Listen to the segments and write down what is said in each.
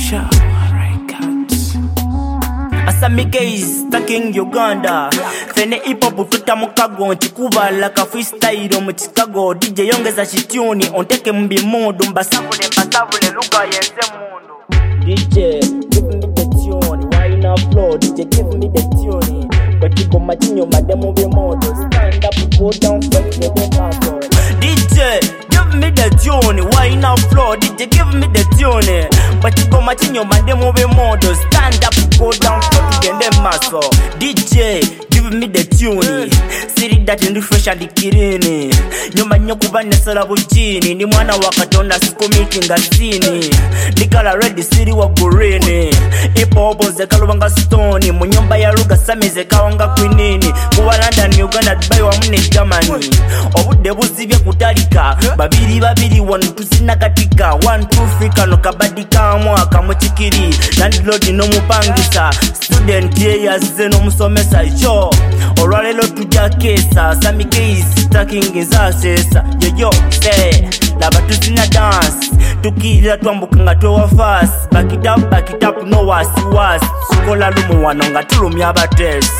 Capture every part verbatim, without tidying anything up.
Sure, records. Asamike is taking Uganda. Fene hip hop tuta mukago nchikuba laka freestyle mu Chicago. D J yongeza shituni onteke mbi mundu mbasavule mbasavule luga yenze mundu. D J give me the tune, why not flow? D J give me the tune. But you go machinyo mademo be modo. Stand up, go down, fuck me the muscle. D J give me the tune, why not flow? D J give me the tune. But you go machinyo mademo be modo. Stand up, go down, fuck me the muscle. D J give me the tune. Siri that in refresh and kirini. Nyuma nyokuba nesala bujini. Ni mwana wakatonda siku meeting asini. Nikala ready siri wa gurini. Ipo oboze kalubanga stone. Munyomba ya ruga samize kawanga kwinini. Kuwa London Uganda Dubai wa mune Germany. Obude busibye kutalika. Babiri babiri one tusina katika. One two three kano kabadika mwaka muchikiri. Landlord no mupangisa. Student years zeno musomesa yo. Oralelo tuja kesa. Samike is taking izasesa. Yo yo say laba tusina dance. Tukira tuambukanga towa fast. Back it up, back it up, no was was. Sukola lumu wanonga tulumi abates.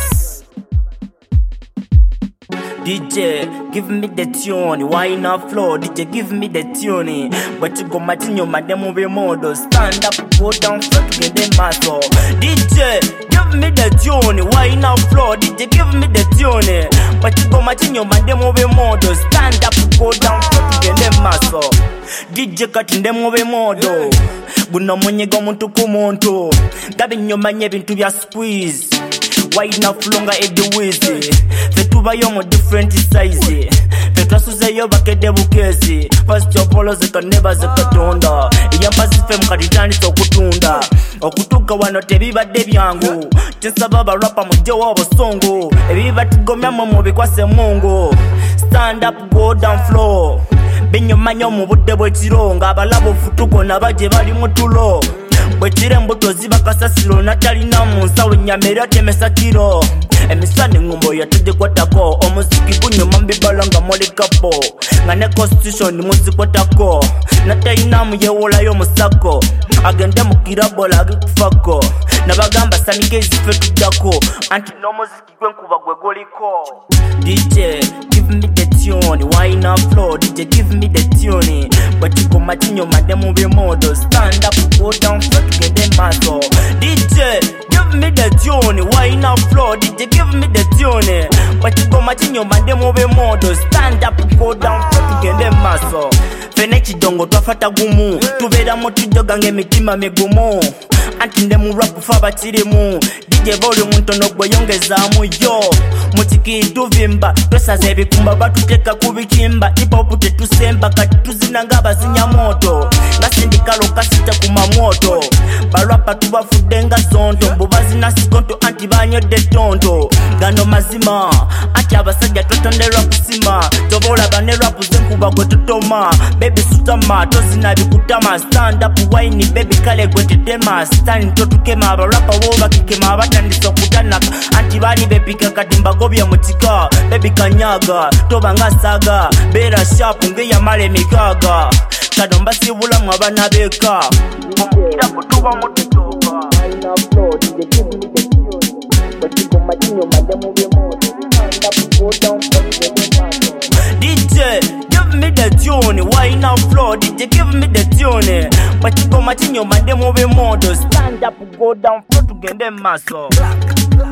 D J, give me the tune, why not flow? D J, give me the tune. But you go matinyo mademo be modo. Stand up, go down, fuck me the muscle. D J, give me the tune, why not flow? D J, give me the tune. But you go matinyo mademo be modo. Stand up, go down, fuck me the muscle. D J kati ndemo be modo. Guno mwenye go muntu kumuntu. Gabi nyomanye bintu bya squeeze. Why not flonga edi wizi? Fetuba yomo different size. Fetrasuze yo bakede bukezi. First your polo zika never zikatonda. Iyamba zife mkaditani so kutunda. Okutuka wano tebiba debyangu. Chensa baba rapa mjewa wabo songo. Ebiba tigomya mmobi kwa se mungu. Stand up, go down flow. Benyo manyo mubude bwe chironga. Abalabo futuko nabaje bali mutulo. Bwetire mbuto ziba kasasilo natali na munsawe nyamera temesa kiro. Emisani ngumbo ya tuje kwa tako. Omusiki kunyo mambi balanga mole kapo. Ngane constitution ni muzi kwa tako. Nata inamu ye wola yo musako. Agende mukirabola agikufako. Nabagamba Samike zife tudako. Anti no muziki gwen kuba gwe goliko. D J give me the tune, why not flow? D J give me the tune. But you go machinyo mademo be modo. Stand up, go down, fuck me the muscle. D J give me the tune, why not flow? D J give me the tune. But you go machinyo mademo be modo. Stand up, go down, fuck me the muscle. Fene chidongo twafata gumu. Tubera motujoga nge mitima megumu. Anti ndemu rap faba chirimu. D J volume ntono gwe yongezamu yo. Mutiki tuvimba pesa zebi kumba batuteka kubichimba. Hip hop tetusemba kati tuzinanga bazinya moto. Ngasindikalo kasita kumamoto. Barapa tubafudenga zonto. Mbubazi nasikonto anti banyo de tonto. Gano mazima anti abasajja twatondera kusima. Tobola bane rap zenkuba gwe tutoma. Baby sutama tozina bikutama. Stand up wine baby kale gwe tetema. Stand totukema abarapa woba kikema abatandisa okutanaka. Anti bali bepika kadimba gobya mutika. Baby kanyaga tobanga saga. Bera sharp ngeya male mikaga. Kadomba sibula mwabana beka. Mukira kutuba mututoka. Ina flow D J give me the tune. But you go machinyo mademo be modo. Stand up, go down, fuck me the muscle. D J give me the tune, why not flow? D J give me the tune. But you go machinyo mademo be modo. Stand up, go down, flow to get them muscle.